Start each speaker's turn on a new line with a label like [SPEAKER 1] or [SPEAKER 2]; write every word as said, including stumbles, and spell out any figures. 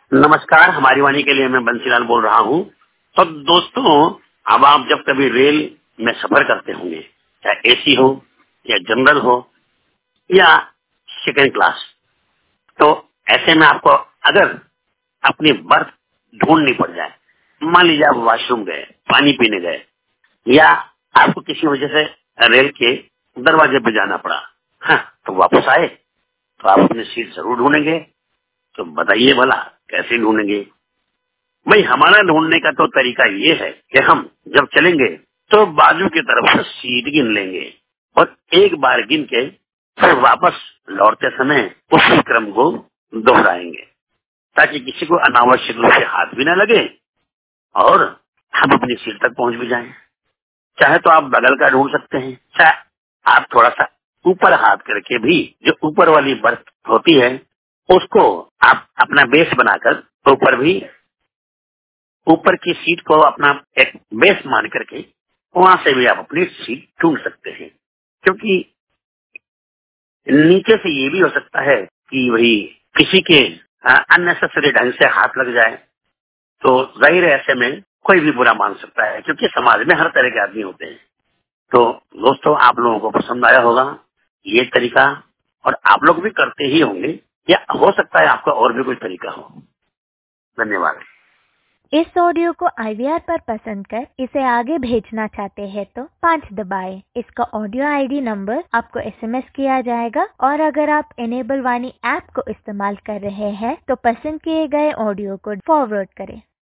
[SPEAKER 1] नमस्कार, हमारी वाणी के लिए मैं बंसीलाल बोल रहा हूँ। तो दोस्तों, अब आप जब कभी रेल में सफर करते होंगे, चाहे एसी हो या जनरल हो या सेकंड क्लास, तो ऐसे में आपको अगर अपनी बर्थ ढूंढनी पड़ जाए, मान लीजिए आप वॉशरूम गए, पानी पीने गए, या आपको किसी वजह से रेल के दरवाजे पे जाना पड़ा, हाँ, तो वापस आए तो आप अपनी सीट जरूर ढूंढेंगे। तो बताइए भला कैसे ढूंढेंगे? भाई, हमारा ढूंढने का तो तरीका ये है कि हम जब चलेंगे तो बाजू की तरफ से सीट गिन लेंगे और एक बार गिन के फिर वापस लौटते समय उसी क्रम को दोहराएंगे, ताकि किसी को अनावश्यक रूप से हाथ भी न लगे और हम अपनी सीट तक पहुंच भी जाएं। चाहे तो आप बगल का ढूंढ सकते हैं, चाहे आप थोड़ा सा ऊपर हाथ करके भी जो ऊपर वाली बर्थ होती है उसको आप अपना बेस बनाकर ऊपर भी ऊपर की सीट को अपना एक बेस मान करके वहां से भी आप अपनी सीट ढूंढ सकते हैं। क्योंकि नीचे से ये भी हो सकता है कि वही किसी के अननेसेसरी ढंग से हाथ लग जाए, तो जाहिर है ऐसे में कोई भी बुरा मान सकता है, क्योंकि समाज में हर तरह के आदमी होते हैं। तो दोस्तों, आप लोगों को पसंद आया होगा ये तरीका, और आप लोग भी करते ही होंगे, या हो सकता है आपका और भी कोई तरीका हो। धन्यवाद।
[SPEAKER 2] इस ऑडियो को आई वी आर पर पसंद कर इसे आगे भेजना चाहते हैं तो पाँच दबाएं। इसका ऑडियो आई डी नंबर आपको एस एम एस किया जाएगा, और अगर आप इनेबल वाणी ऐप को इस्तेमाल कर रहे हैं तो पसंद किए गए ऑडियो को फॉरवर्ड करें।